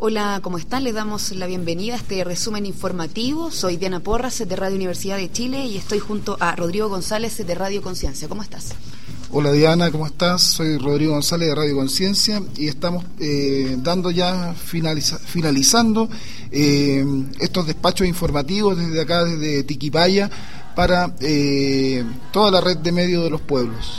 Hola, ¿cómo están? Les damos la bienvenida a este resumen informativo. Soy Diana Porras de Radio Universidad de Chile y estoy junto a Rodrigo González de Radio Conciencia. ¿Cómo estás? Hola Diana, ¿cómo estás? Soy Rodrigo González de Radio Conciencia y estamos finalizando estos despachos informativos desde acá, desde Tiquipaya, para toda la red de medios de los pueblos.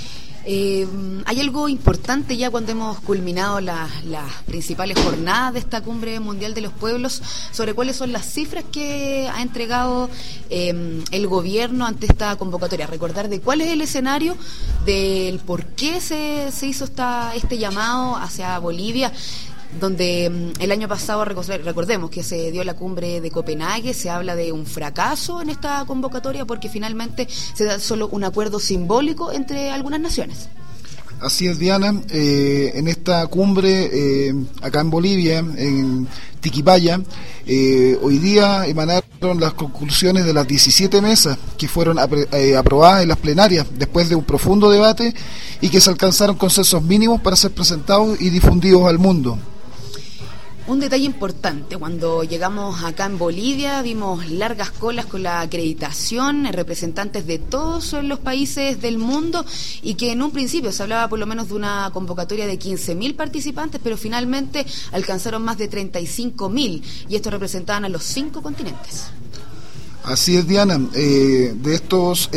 Hay algo importante ya cuando hemos culminado las principales jornadas de esta Cumbre Mundial de los Pueblos, sobre cuáles son las cifras que ha entregado el gobierno ante esta convocatoria. Recordar de cuál es el escenario, del por qué se hizo este llamado hacia Bolivia, donde el año pasado, recordemos que se dio la cumbre de Copenhague. Se habla de un fracaso en esta convocatoria porque finalmente se da solo un acuerdo simbólico entre algunas naciones. Así es, Diana. En esta cumbre, acá en Bolivia, en Tiquipaya, hoy día emanaron las conclusiones de las 17 mesas que fueron aprobadas en las plenarias después de un profundo debate y que se alcanzaron consensos mínimos para ser presentados y difundidos al mundo. Un detalle importante, cuando llegamos acá en Bolivia vimos largas colas con la acreditación, representantes de todos los países del mundo, y que en un principio se hablaba por lo menos de una convocatoria de 15.000 participantes, pero finalmente alcanzaron más de 35.000, y estos representaban a los 5 continentes. Así es, Diana. De estos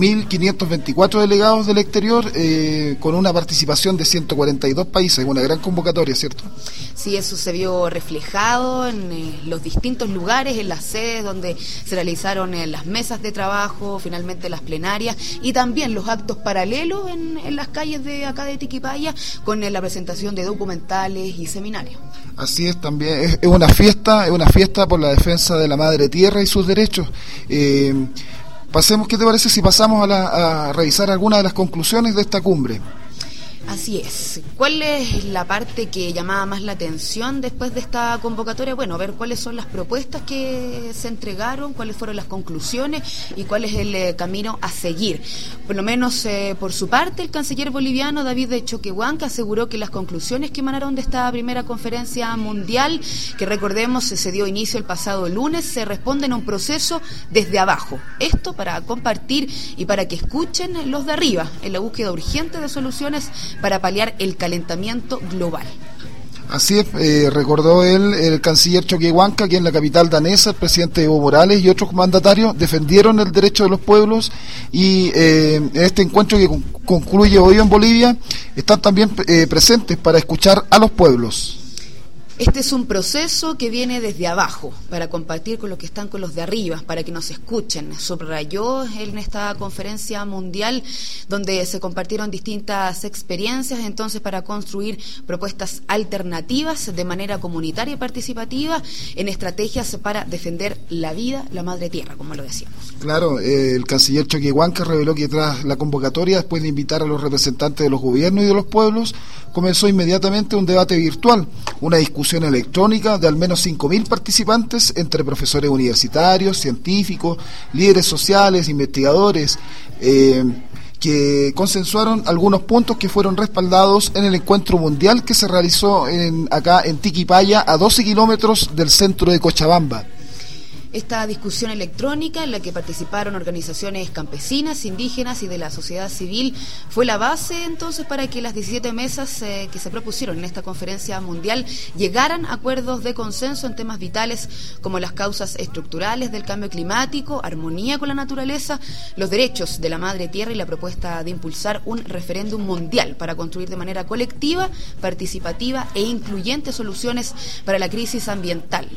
9.524 delegados del exterior, con una participación de 142 países, una gran convocatoria, ¿cierto? Sí, eso se vio reflejado en los distintos lugares, en las sedes donde se realizaron las mesas de trabajo, finalmente las plenarias, y también los actos paralelos en las calles de acá de Tiquipaya, con la presentación de documentales y seminarios. Así es, también es una fiesta por la defensa de la madre tierra y sus derechos. ¿Qué te parece si pasamos a revisar algunas de las conclusiones de esta cumbre? Así es. ¿Cuál es la parte que llamaba más la atención después de esta convocatoria? Bueno, ver cuáles son las propuestas que se entregaron, cuáles fueron las conclusiones y cuál es el camino a seguir. Por lo menos, por su parte, el canciller boliviano David Choquehuanca aseguró que las conclusiones que emanaron de esta primera conferencia mundial, que recordemos se dio inicio el pasado lunes, se responden a un proceso desde abajo. Esto para compartir y para que escuchen los de arriba en la búsqueda urgente de soluciones para paliar el calentamiento global. Así es, recordó el canciller Choquehuanca que en la capital danesa el presidente Evo Morales y otros mandatarios defendieron el derecho de los pueblos, y en este encuentro que concluye hoy en Bolivia están también presentes para escuchar a los pueblos. Este es un proceso que viene desde abajo, para compartir con los que están con los de arriba, para que nos escuchen. Subrayó en esta conferencia mundial, donde se compartieron distintas experiencias, entonces para construir propuestas alternativas de manera comunitaria y participativa en estrategias para defender la vida, la madre tierra, como lo decíamos. Claro, el canciller Choquehuanca reveló que tras la convocatoria, después de invitar a los representantes de los gobiernos y de los pueblos, comenzó inmediatamente un debate virtual, una discusión electrónica de al menos 5.000 participantes entre profesores universitarios, científicos, líderes sociales, investigadores, que consensuaron algunos puntos que fueron respaldados en el encuentro mundial que se realizó acá en Tiquipaya, a 12 kilómetros del centro de Cochabamba. Esta discusión electrónica, en la que participaron organizaciones campesinas, indígenas y de la sociedad civil, fue la base entonces para que las 17 mesas que se propusieron en esta conferencia mundial llegaran a acuerdos de consenso en temas vitales como las causas estructurales del cambio climático, armonía con la naturaleza, los derechos de la madre tierra y la propuesta de impulsar un referéndum mundial para construir de manera colectiva, participativa e incluyente soluciones para la crisis ambiental.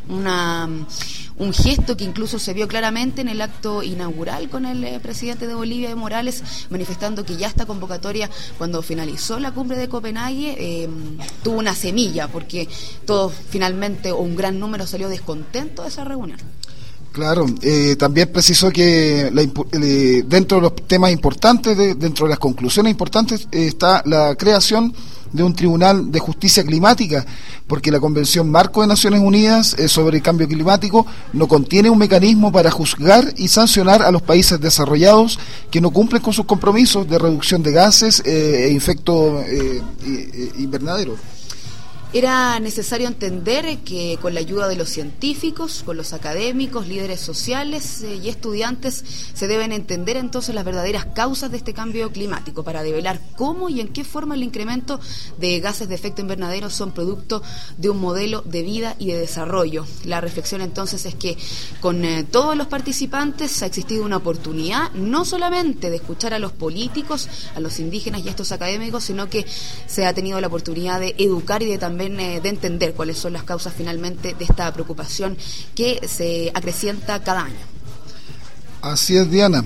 Un gesto que incluso se vio claramente en el acto inaugural con el presidente de Bolivia, Evo Morales, manifestando que ya esta convocatoria, cuando finalizó la cumbre de Copenhague, tuvo una semilla, porque todos finalmente, o un gran número, salió descontento de esa reunión. Claro, también precisó que dentro de los temas importantes, dentro de las conclusiones importantes, está la creación de un tribunal de justicia climática, porque la Convención Marco de Naciones Unidas sobre el Cambio Climático no contiene un mecanismo para juzgar y sancionar a los países desarrollados que no cumplen con sus compromisos de reducción de gases e efecto invernadero. Era necesario entender que con la ayuda de los científicos, con los académicos, líderes sociales y estudiantes se deben entender entonces las verdaderas causas de este cambio climático para develar cómo y en qué forma el incremento de gases de efecto invernadero son producto de un modelo de vida y de desarrollo. La reflexión entonces es que con todos los participantes ha existido una oportunidad no solamente de escuchar a los políticos, a los indígenas y a estos académicos, sino que se ha tenido la oportunidad de educar y de también de entender cuáles son las causas finalmente de esta preocupación que se acrecienta cada año. Así es, Diana.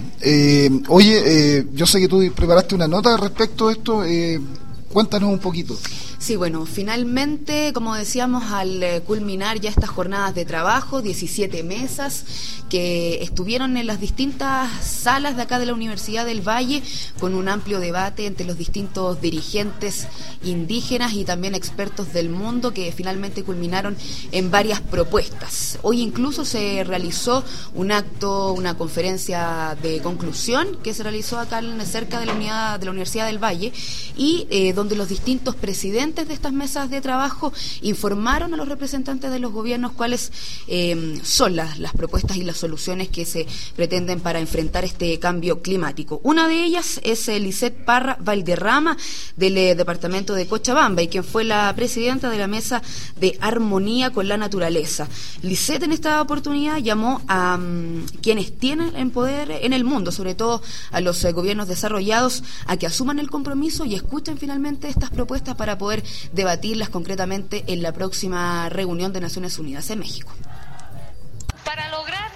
Yo sé que tú preparaste una nota respecto a esto. Cuéntanos un poquito. Sí, bueno, finalmente, como decíamos, al culminar ya estas jornadas de trabajo, 17 mesas que estuvieron en las distintas salas de acá de la Universidad del Valle, con un amplio debate entre los distintos dirigentes indígenas y también expertos del mundo, que finalmente culminaron en varias propuestas. Hoy incluso se realizó un acto, una conferencia de conclusión que se realizó acá cerca de la Universidad del Valle, y donde los distintos presidentes de estas mesas de trabajo informaron a los representantes de los gobiernos cuáles son las propuestas y las soluciones que se pretenden para enfrentar este cambio climático. Una de ellas es Lisette Parra Valderrama, del departamento de Cochabamba, y quien fue la presidenta de la mesa de armonía con la naturaleza. Lisette en esta oportunidad llamó a quienes tienen el poder en el mundo, sobre todo a los gobiernos desarrollados, a que asuman el compromiso y escuchen finalmente estas propuestas para poder debatirlas concretamente en la próxima reunión de Naciones Unidas en México. Para lograr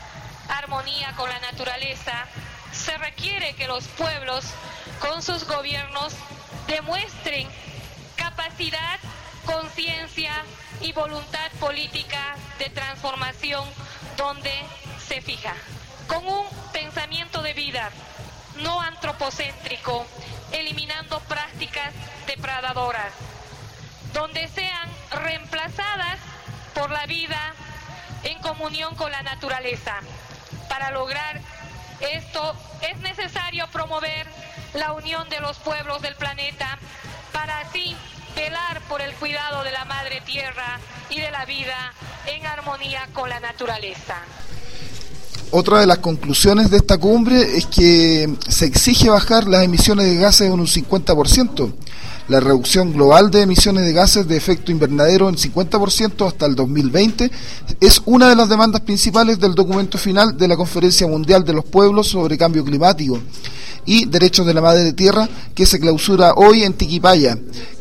armonía con la naturaleza, se requiere que los pueblos, con sus gobiernos, demuestren capacidad, conciencia y voluntad política de transformación donde se fija, con un pensamiento de vida no antropocéntrico, eliminando prácticas depredadoras, donde sean reemplazadas por la vida en comunión con la naturaleza. Para lograr esto es necesario promover la unión de los pueblos del planeta para así velar por el cuidado de la madre tierra y de la vida en armonía con la naturaleza. Otra de las conclusiones de esta cumbre es que se exige bajar las emisiones de gases en un 50%. La reducción global de emisiones de gases de efecto invernadero en 50% hasta el 2020 es una de las demandas principales del documento final de la Conferencia Mundial de los Pueblos sobre Cambio Climático y Derechos de la Madre Tierra, que se clausura hoy en Tiquipaya.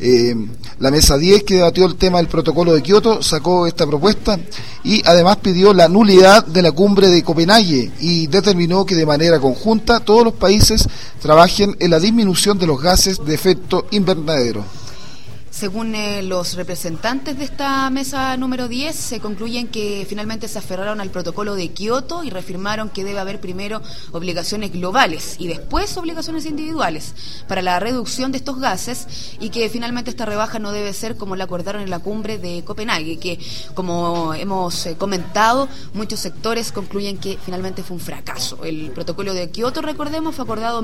La Mesa 10, que debatió el tema del protocolo de Kioto, sacó esta propuesta y además pidió la nulidad de la cumbre de Copenhague y determinó que de manera conjunta todos los países trabajen en la disminución de los gases de efecto invernadero. Según los representantes de esta mesa número 10, se concluyen que finalmente se aferraron al protocolo de Kioto y reafirmaron que debe haber primero obligaciones globales y después obligaciones individuales para la reducción de estos gases, y que finalmente esta rebaja no debe ser como la acordaron en la cumbre de Copenhague, que como hemos comentado, muchos sectores concluyen que finalmente fue un fracaso. El protocolo de Kioto, recordemos, fue acordado en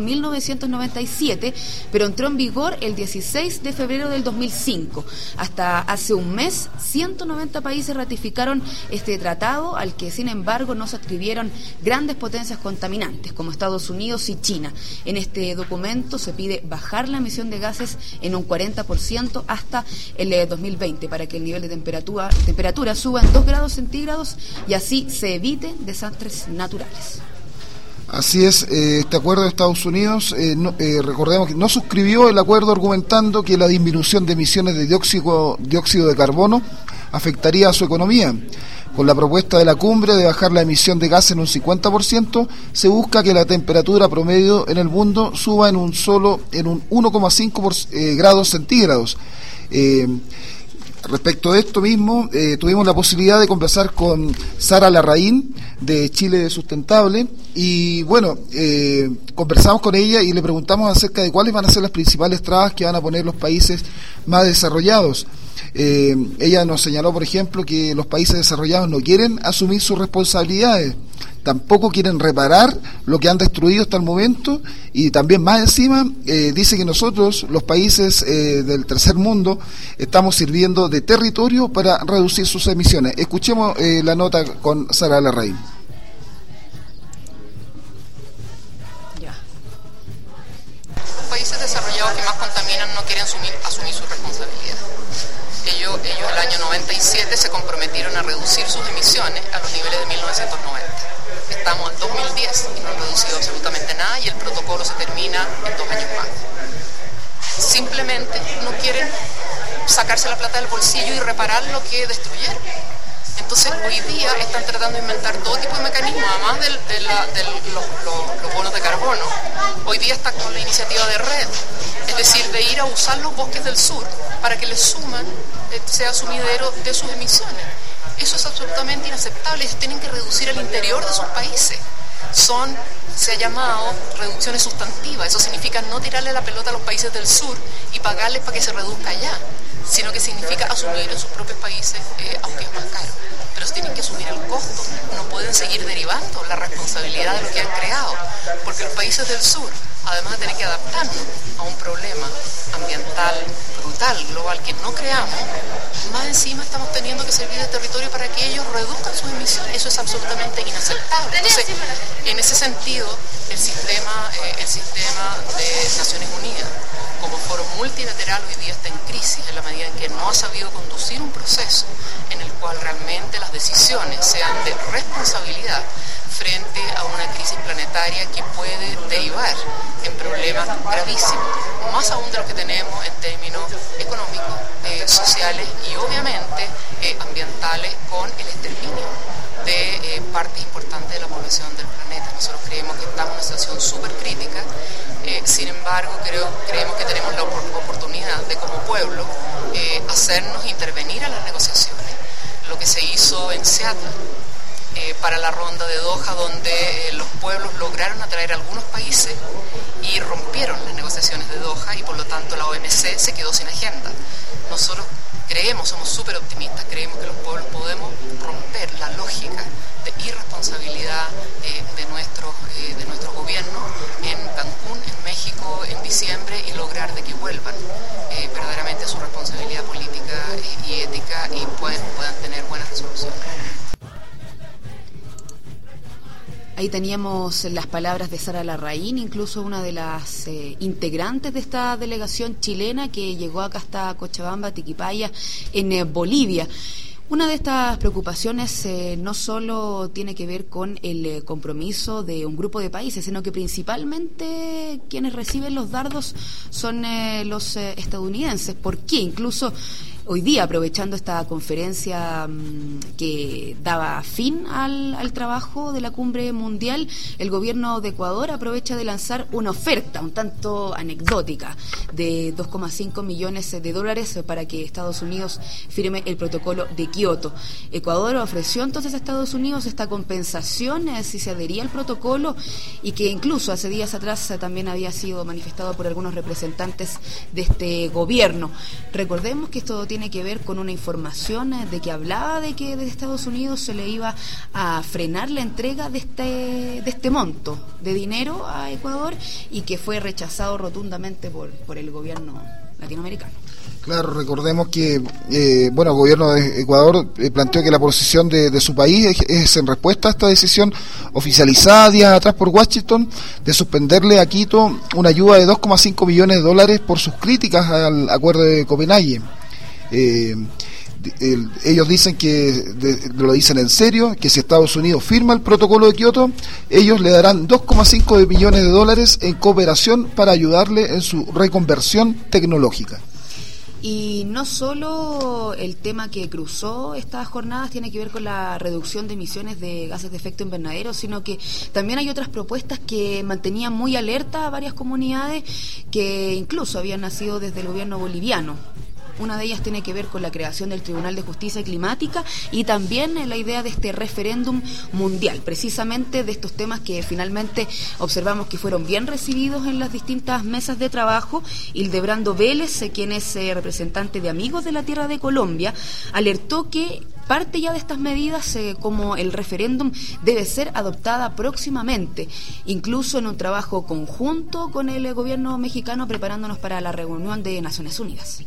1997, pero entró en vigor el 16 de febrero del 2005. Hasta hace un mes, 190 países ratificaron este tratado, al que sin embargo no se adscribieron grandes potencias contaminantes como Estados Unidos y China. En este documento se pide bajar la emisión de gases en un 40% hasta el 2020 para que el nivel de temperatura suba en 2 grados centígrados y así se eviten desastres naturales. Así es, este acuerdo de Estados Unidos, recordemos que no suscribió el acuerdo, argumentando que la disminución de emisiones de dióxido de carbono afectaría a su economía. Con la propuesta de la cumbre de bajar la emisión de gases en un 50%, se busca que la temperatura promedio en el mundo suba en un 1,5 grados centígrados. Respecto de esto mismo, tuvimos la posibilidad de conversar con Sara Larraín, de Chile Sustentable, y bueno, conversamos con ella y le preguntamos acerca de cuáles van a ser las principales trabas que van a poner los países más desarrollados. Ella nos señaló, por ejemplo, que los países desarrollados no quieren asumir sus responsabilidades, tampoco quieren reparar lo que han destruido hasta el momento, y también más encima dice que nosotros, los países del tercer mundo, estamos sirviendo de territorio para reducir sus emisiones. Escuchemos la nota con Sara Larraín. Los países desarrollados que más contaminan no quieren asumir su responsabilidad. Ellos el año 97 se comprometieron a reducir sus emisiones a los niveles de 1990. Estamos en 2010 y no han reducido absolutamente nada, y el protocolo se termina en 2 años más. Simplemente no quieren sacarse la plata del bolsillo y reparar lo que destruyeron. Entonces hoy día están tratando de inventar todo tipo de mecanismos, además de los bonos de carbono. Hoy día está con la iniciativa de RED, es decir, de ir a usar los bosques del sur para que les suman, sea sumidero de sus emisiones. Eso es absolutamente inaceptable. Ellos tienen que reducir al interior de sus países. Se ha llamado reducciones sustantivas. Eso significa no tirarle la pelota a los países del sur y pagarles para que se reduzca allá, sino que significa asumir en sus propios países, aunque es más caro. Pero tienen que asumir el costo. No pueden seguir derivando la responsabilidad de lo que han creado, porque los países del sur, además de tener que adaptarnos a un problema ambiental brutal, global, que no creamos, más encima estamos teniendo que servir de territorio para que ellos reduzcan sus emisiones. Eso es absolutamente inaceptable. Entonces, en ese sentido, el sistema de Naciones Unidas, como foro multilateral, hoy día está en crisis en la medida en que no ha sabido conducir un proceso en el cual realmente las decisiones sean de responsabilidad frente a una crisis planetaria que puede derivar en problemas gravísimos, más aún de los que tenemos en términos económicos, sociales y obviamente ambientales, con el exterminio de partes importantes de la población del planeta. Nosotros creemos que estamos en una situación súper crítica. Sin embargo, creemos que tenemos la oportunidad de, como pueblo, hacernos intervenir a las negociaciones. Lo que se hizo en Seattle para la ronda de Doha, donde los pueblos lograron atraer a algunos países y rompieron las negociaciones de Doha, y por lo tanto la OMC se quedó sin agenda. Nosotros somos súper optimistas, creemos que los pueblos podemos romper la lógica de irresponsabilidad de nuestros gobiernos en Cancún, en México, en diciembre, y lograr de que vuelvan verdaderamente a su responsabilidad política y ética, y puedan tener buenas resoluciones. Ahí teníamos las palabras de Sara Larraín, incluso una de las integrantes de esta delegación chilena que llegó acá hasta Cochabamba, Tiquipaya, en Bolivia. Una de estas preocupaciones no solo tiene que ver con el compromiso de un grupo de países, sino que principalmente quienes reciben los dardos son los estadounidenses. ¿Por qué? Incluso hoy día, aprovechando esta conferencia que daba fin al trabajo de la cumbre mundial, el gobierno de Ecuador aprovecha de lanzar una oferta un tanto anecdótica de $2,5 millones para que Estados Unidos firme el protocolo de Kioto. Ecuador ofreció entonces a Estados Unidos esta compensación si se adhería al protocolo, y que incluso hace días atrás también había sido manifestado por algunos representantes de este gobierno. Recordemos que esto tiene que ver con una información de que hablaba de que desde Estados Unidos se le iba a frenar la entrega de este monto de dinero a Ecuador, y que fue rechazado rotundamente por el gobierno latinoamericano. Claro, recordemos que el gobierno de Ecuador planteó que la posición de su país es en respuesta a esta decisión oficializada días atrás por Washington de suspenderle a Quito una ayuda de $2,5 millones por sus críticas al acuerdo de Copenhague. Ellos dicen lo dicen en serio, que si Estados Unidos firma el protocolo de Kioto, ellos le darán $2,5 millones en cooperación para ayudarle en su reconversión tecnológica. Y no solo el tema que cruzó estas jornadas tiene que ver con la reducción de emisiones de gases de efecto invernadero, sino que también hay otras propuestas que mantenían muy alerta a varias comunidades que incluso habían nacido desde el gobierno boliviano. Una de ellas tiene que ver con la creación del Tribunal de Justicia Climática, y también la idea de este referéndum mundial, precisamente de estos temas que finalmente observamos que fueron bien recibidos en las distintas mesas de trabajo. Hildebrando Vélez, quien es representante de Amigos de la Tierra de Colombia, alertó que parte ya de estas medidas, como el referéndum, debe ser adoptada próximamente, incluso en un trabajo conjunto con el gobierno mexicano, preparándonos para la reunión de Naciones Unidas.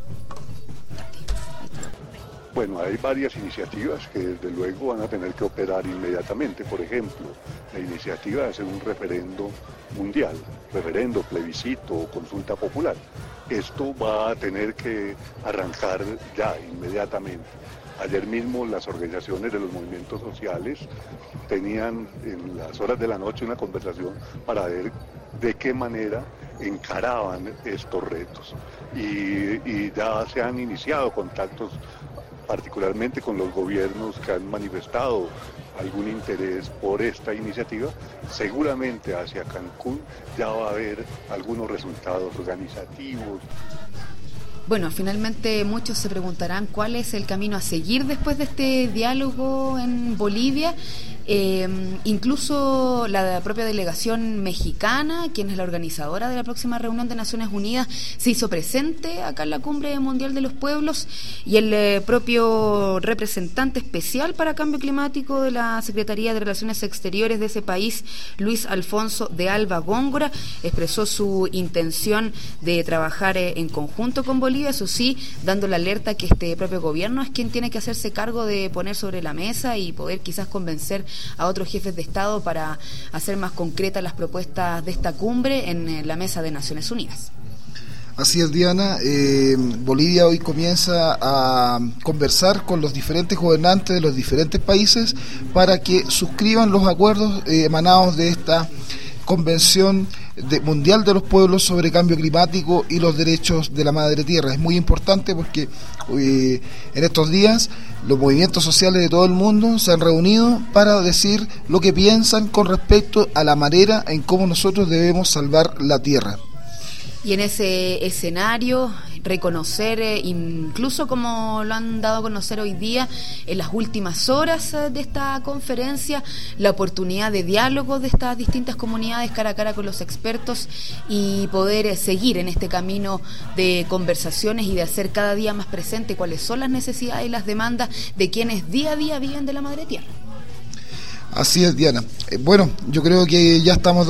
Bueno, hay varias iniciativas que desde luego van a tener que operar inmediatamente. Por ejemplo, la iniciativa de hacer un referendo mundial, referendo, plebiscito o consulta popular. Esto va a tener que arrancar ya inmediatamente. Ayer mismo las organizaciones de los movimientos sociales tenían en las horas de la noche una conversación para ver de qué manera encaraban estos retos. Y ya se han iniciado contactos particularmente con los gobiernos que han manifestado algún interés por esta iniciativa. Seguramente hacia Cancún ya va a haber algunos resultados organizativos. Bueno, finalmente muchos se preguntarán cuál es el camino a seguir después de este diálogo en Bolivia. Incluso la propia delegación mexicana, quien es la organizadora de la próxima reunión de Naciones Unidas, se hizo presente acá en la Cumbre Mundial de los Pueblos, y el propio representante especial para cambio climático de la Secretaría de Relaciones Exteriores de ese país, Luis Alfonso de Alba Góngora, expresó su intención de trabajar en conjunto con Bolivia, eso sí, dando la alerta que este propio gobierno es quien tiene que hacerse cargo de poner sobre la mesa y poder quizás convencer a otros jefes de Estado para hacer más concretas las propuestas de esta cumbre en la mesa de Naciones Unidas. Así es, Diana. Bolivia hoy comienza a conversar con los diferentes gobernantes de los diferentes países para que suscriban los acuerdos emanados de esta Convención Mundial de los Pueblos sobre Cambio Climático y los Derechos de la Madre Tierra. Es muy importante porque en estos días los movimientos sociales de todo el mundo se han reunido para decir lo que piensan con respecto a la manera en cómo nosotros debemos salvar la Tierra. Y en ese escenario, reconocer, incluso como lo han dado a conocer hoy día, en las últimas horas de esta conferencia, la oportunidad de diálogo de estas distintas comunidades cara a cara con los expertos y poder seguir en este camino de conversaciones y de hacer cada día más presente cuáles son las necesidades y las demandas de quienes día a día viven de la Madre Tierra. Así es, Diana. Bueno, yo creo que ya estamos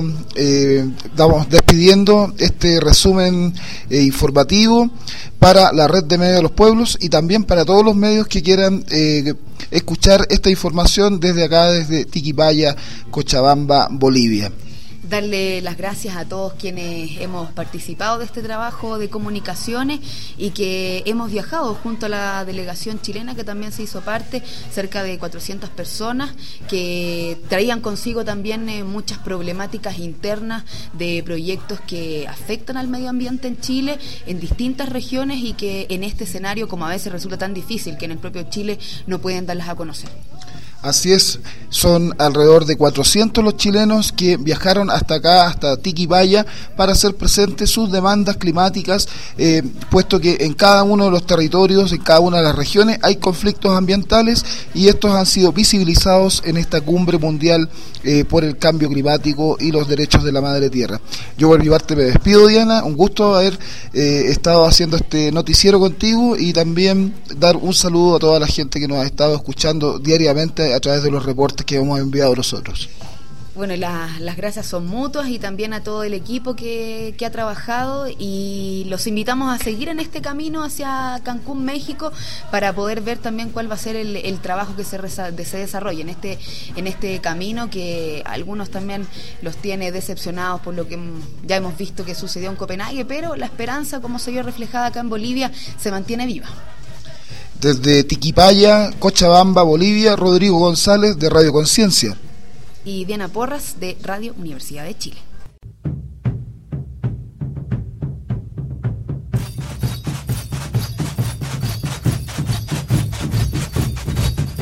despidiendo este resumen informativo para la Red de Medios de los Pueblos y también para todos los medios que quieran escuchar esta información desde acá, desde Tiquipaya, Cochabamba, Bolivia. Darle las gracias a todos quienes hemos participado de este trabajo de comunicaciones y que hemos viajado junto a la delegación chilena, que también se hizo parte, cerca de 400 personas, que traían consigo también muchas problemáticas internas de proyectos que afectan al medio ambiente en Chile, en distintas regiones, y que en este escenario, como a veces resulta tan difícil, que en el propio Chile no pueden darlas a conocer. Así es, son alrededor de 400 los chilenos que viajaron hasta acá, hasta Tiquipaya, para hacer presentes sus demandas climáticas, puesto que en cada uno de los territorios, en cada una de las regiones, hay conflictos ambientales y estos han sido visibilizados en esta cumbre mundial por el cambio climático y los derechos de la Madre Tierra. Yo por mi parte me despido, Diana, un gusto haber estado haciendo este noticiero contigo y también dar un saludo a toda la gente que nos ha estado escuchando diariamente a través de los reportes que hemos enviado nosotros. Bueno, las gracias son mutuas y también a todo el equipo que ha trabajado, y los invitamos a seguir en este camino hacia Cancún, México, para poder ver también cuál va a ser el trabajo que se desarrolle en este camino, que algunos también los tiene decepcionados por lo que ya hemos visto que sucedió en Copenhague, pero la esperanza, como se vio reflejada acá en Bolivia, se mantiene viva. Desde Tiquipaya, Cochabamba, Bolivia, Rodrigo González de Radio Conciencia. Y Diana Porras de Radio Universidad de Chile.